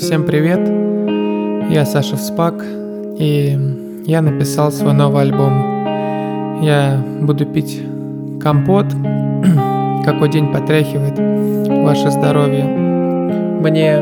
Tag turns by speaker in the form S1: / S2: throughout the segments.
S1: Всем привет, я Саша Вспак, и я написал свой новый альбом. Я буду пить компот, какой день потряхивает ваше здоровье. Мне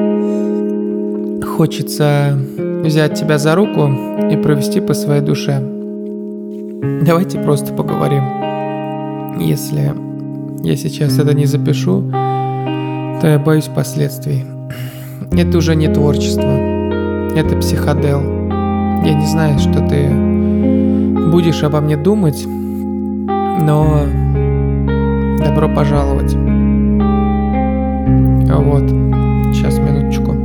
S1: хочется взять тебя за руку и провести по своей душе. Давайте просто поговорим. Если я сейчас это не запишу, то я боюсь последствий. Это уже не творчество, это психодел. Я не знаю, что ты будешь обо мне думать, но добро пожаловать. Вот, сейчас, минуточку.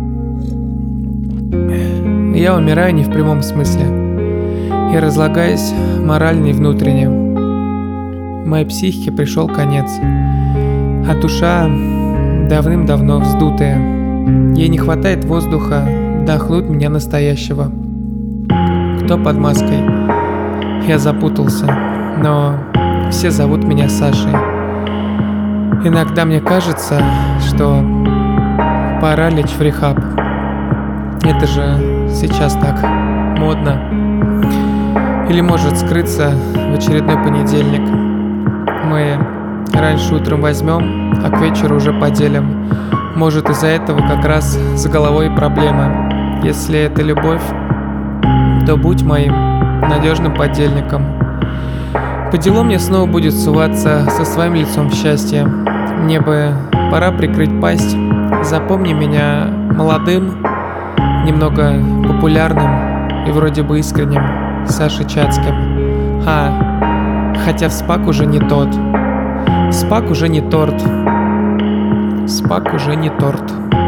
S1: Я умираю не в прямом смысле. Я разлагаюсь морально и внутренне. Моей психике пришел конец, а душа давным-давно вздутая. Ей не хватает воздуха вдохнуть меня настоящего. Кто под маской? Я запутался, но все зовут меня Сашей. Иногда мне кажется, что пора лечь в рехаб. Это же сейчас так модно. Или может скрыться в очередной понедельник. Мы раньше утром возьмем, а к вечеру уже поделим. Может, из-за этого как раз с головой проблемы. Если это любовь, то будь моим надежным подельником. По делу мне снова будет суваться со своим лицом в счастье. Мне бы пора прикрыть пасть. Запомни меня молодым, немного популярным и вроде бы искренним Сашей Чацким. Хотя Вспак уже не тот. Вспак уже не торт. Вспак уже не торт.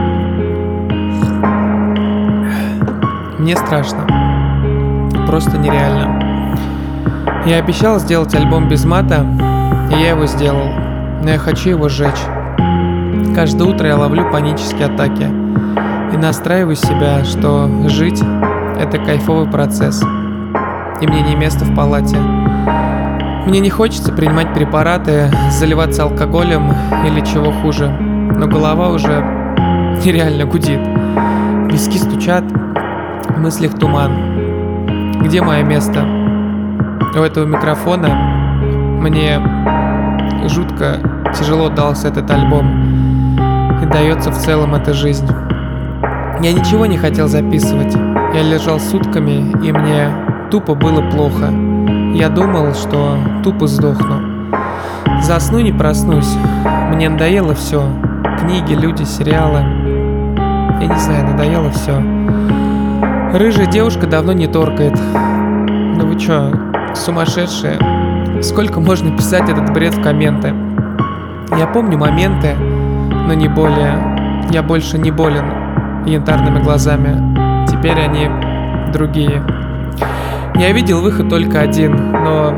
S1: Мне страшно. Просто нереально. Я обещал сделать альбом без мата, и я его сделал. Но я хочу его сжечь. Каждое утро я ловлю панические атаки и настраиваю себя, что жить — это кайфовый процесс. И мне не место в палате. Мне не хочется принимать препараты, заливаться алкоголем или чего хуже. Но голова уже нереально гудит. Виски стучат, в мыслях туман. Где мое место? У этого микрофона. Мне жутко тяжело дался этот альбом. И дается в целом эта жизнь. Я ничего не хотел записывать. Я лежал сутками, и мне тупо было плохо. Я думал, что тупо сдохну. Засну, не проснусь. Мне надоело все. Книги, люди, сериалы. Я не знаю, надоело все. Рыжая девушка давно не торкает. Ну вы чё, сумасшедшие? Сколько можно писать этот бред в комменты? Я помню моменты, но не более. Я больше не болен янтарными глазами. Теперь они другие. Я видел выход только один, но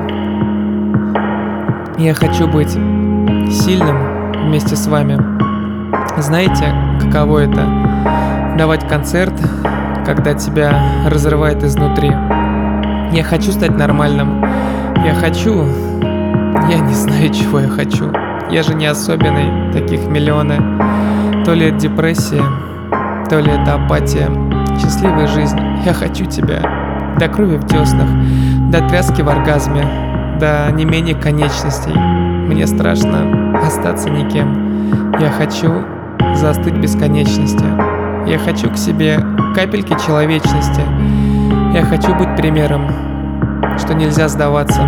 S1: я хочу быть сильным вместе с вами. Знаете, каково это? Давать концерт, когда тебя разрывает изнутри. Я хочу стать нормальным. Я не знаю, чего я хочу. Я же не особенный, таких миллионы. То ли это депрессия, то ли это апатия. Счастливая жизнь. Я хочу тебя. До крови в деснах, до тряски в оргазме, до не менее конечностей. Мне страшно остаться никем. Я хочу застыть в бесконечности. Я хочу к себе капельки человечности. Я хочу быть примером, что нельзя сдаваться.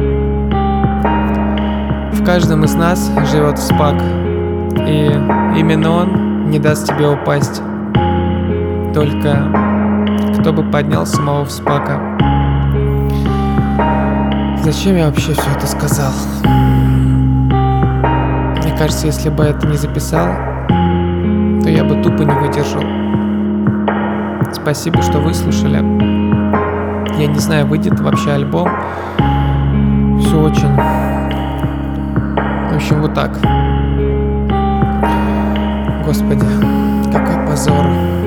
S1: В каждом из нас живет Вспак, и именно он не даст тебе упасть. Только кто бы поднял самого Вспака? Зачем я вообще все это сказал? Мне кажется, если бы я это не записал, то я бы тупо не выдержал. Спасибо, что выслушали. Я не знаю, выйдет вообще альбом. Все очень... В общем, вот так. Господи, какой позор.